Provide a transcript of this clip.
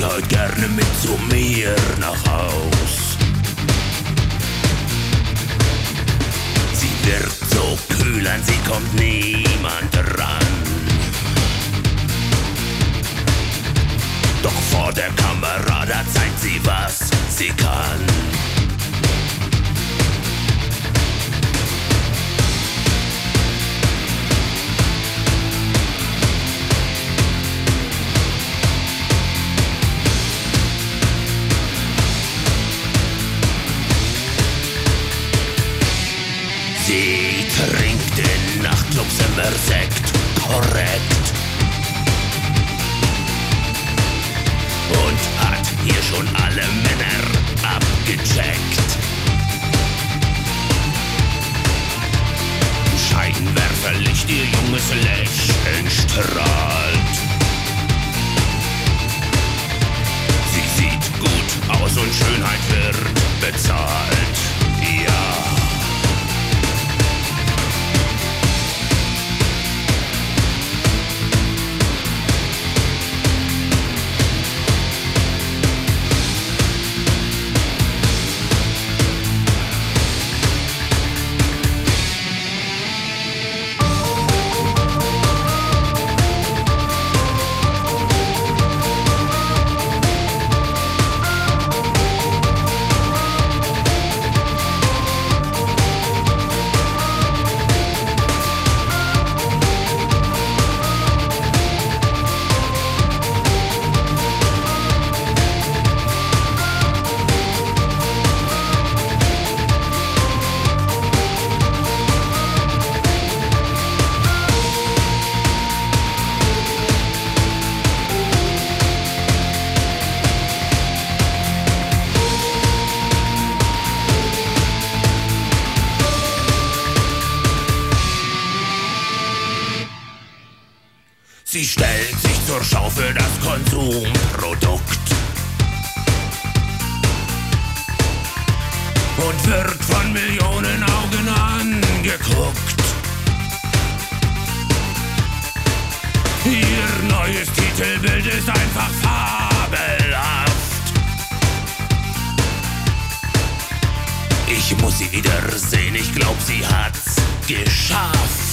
heute gerne mit zu mir nach Haus. Sie wirkt so kühl, an sie kommt niemand ran. Doch vor der Kamera, da zeigt sie, was sie kann. Sie trinkt in Nachtclubs immer Sekt, korrekt. Und hat hier schon alle Männer abgecheckt. Scheinwerferlicht, ihr junges Lächeln strahlt. Sie sieht gut aus und Schönheit wird bezahlt. Ja. Sie stellt sich zur Schau für das Konsumprodukt und wird von Millionen Augen angeguckt. Ihr neues Titelbild ist einfach fabelhaft. Ich muss sie wiedersehen, ich glaub, sie hat's geschafft.